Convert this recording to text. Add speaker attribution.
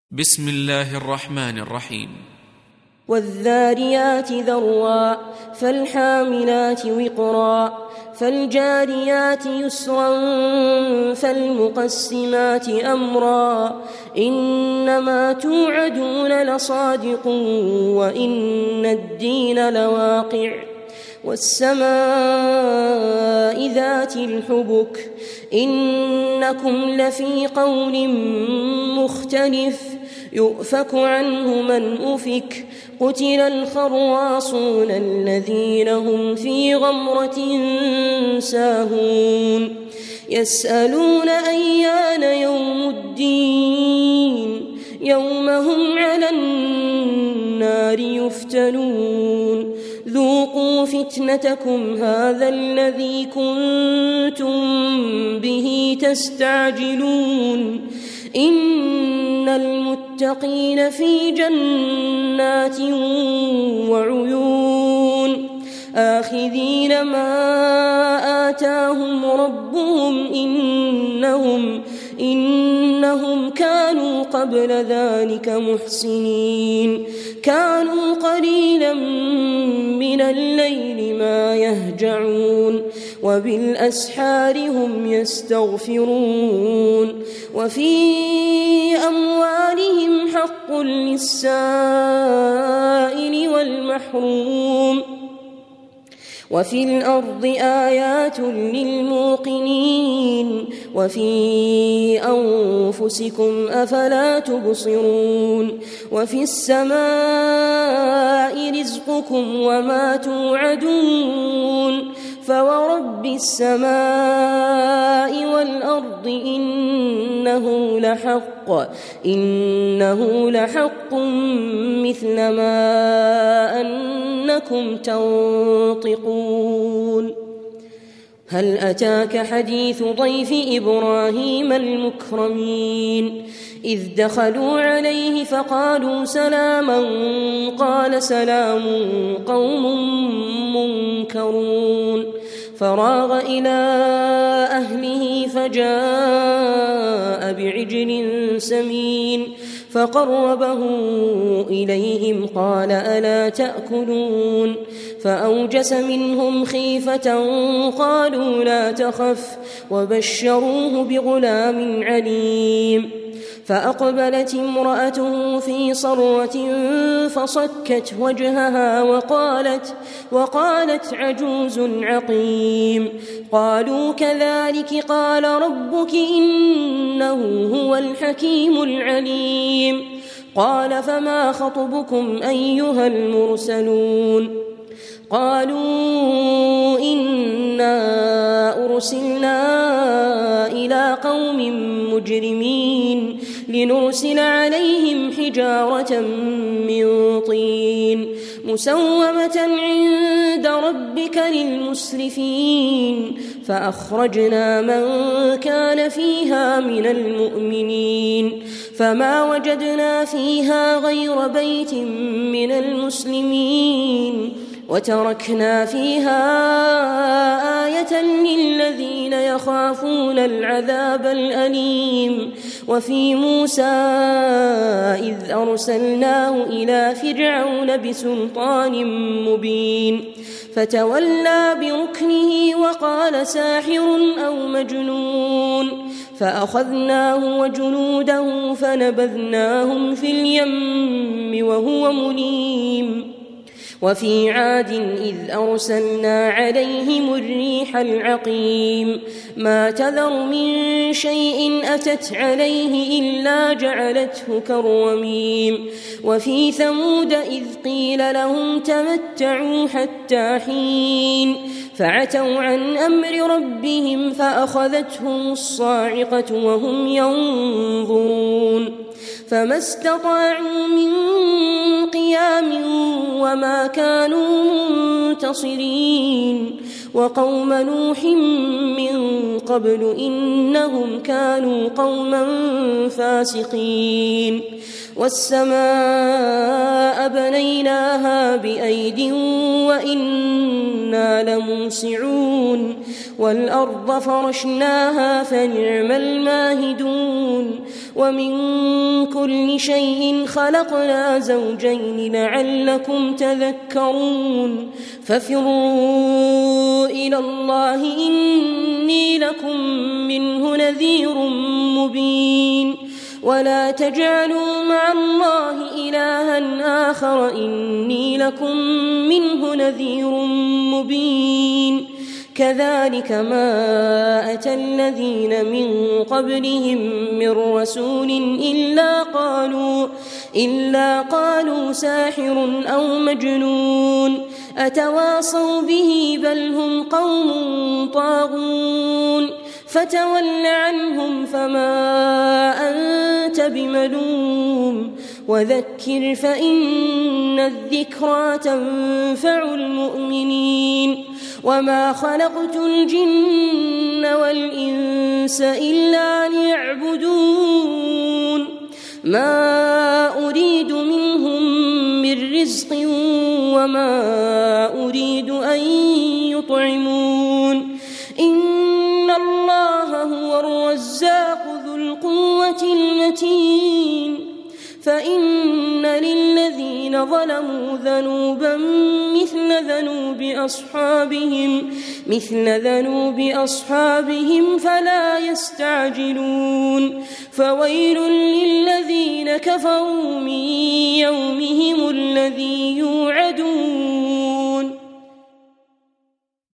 Speaker 1: بسم الله الرحمن الرحيم.
Speaker 2: والذاريات ذروا فالحاملات وقرا فالجاريات يسرا فالمقسمات أمرا إنما توعدون لصادق وإن الدين لواقع والسماء ذات الحبك إنكم لفي قول مختلف يؤفك عنه من أفك قتل الخراصون الذين هم في غمرة ساهون يسألون أيان يوم الدين يوم هم على النار يفتنون ذوقوا فتنتكم هذا الذي كنتم به تستعجلون إن المتقين في جنات وعيون آخذين ما آتاهم ربهم إنهم كانوا قبل ذلك محسنين كانوا قليلا من الليل ما يهجعون وبالأسحار هم يستغفرون وفي أموالهم حق للسائل والمحروم وفي الأرض آيات للموقنين وفي أنفسكم أفلا تبصرون وفي السماء رزقكم وما توعدون فورب السماء والأرض إنه لحق مثل ما أنكم تنطقون هل أتاك حديث ضيف إبراهيم المكرمين إذ دخلوا عليه فقالوا سلاما قال سلام قوم منكرون فراغ إلى أهله فجاء بعجل سمين فقربه إليهم قال ألا تأكلون فأوجس منهم خيفة قالوا لا تخف وبشروه بغلام عليم فأقبلت امرأته في صرة فصكت وجهها وقالت عجوز عقيم قالوا كذلك قال ربك إنه هو الحكيم العليم قال فما خطبكم أيها المرسلون قالوا إنا أرسلنا إلى قوم مجرمين لنرسل عليهم حجارة من طين مسومة عند ربك للمسرفين فأخرجنا من كان فيها من المؤمنين فما وجدنا فيها غير بيت من المسلمين وتركنا فيها آية للذين يخافون العذاب الأليم وفي موسى إذ أرسلناه إلى فرعون بسلطان مبين فتولى بركنه وقال ساحر أو مجنون فأخذناه وجنوده فنبذناهم في اليم وهو مليم وفي عاد إذ أرسلنا عليهم الريح العقيم ما تذر من شيء أتت عليه إلا جعلته كالرميم وفي ثمود إذ قيل لهم تمتعوا حتى حين فعتوا عن أمر ربهم فأخذتهم الصاعقة وهم ينظرون فما استطاعوا من قيام وما كانوا منتصرين وقوم نوح من قبل إنهم كانوا قوما فاسقين والسماء بنيناها بأيد وإنا لموسعون والأرض فرشناها فنعم الماهدون ومن كل شيء خلقنا زوجين لعلكم تذكرون ففروا إلى الله إني لكم منه نذير مبين ولا تجعلوا مع الله إلها آخر إني لكم منه نذير مبين كذلك ما أتى الذين من قبلهم من رسول إلا قالوا ساحر أو مجنون أتواصوا به بل هم قوم طاغون فتول عنهم فما أنت بملوم وذكر فإن الذكرى تنفع المؤمنين وما خلقت الجن والإنس إلا ليعبدون ما أريد منهم من رزق وما أريد أن يطعمون إن الله هو الرزاق ذو القوة المتين فإن للذين ظلموا ذنوبا مثل ذنوب أصحابهم فلا يستعجلون فويل للذين كفروا من يومهم الذي يوعدون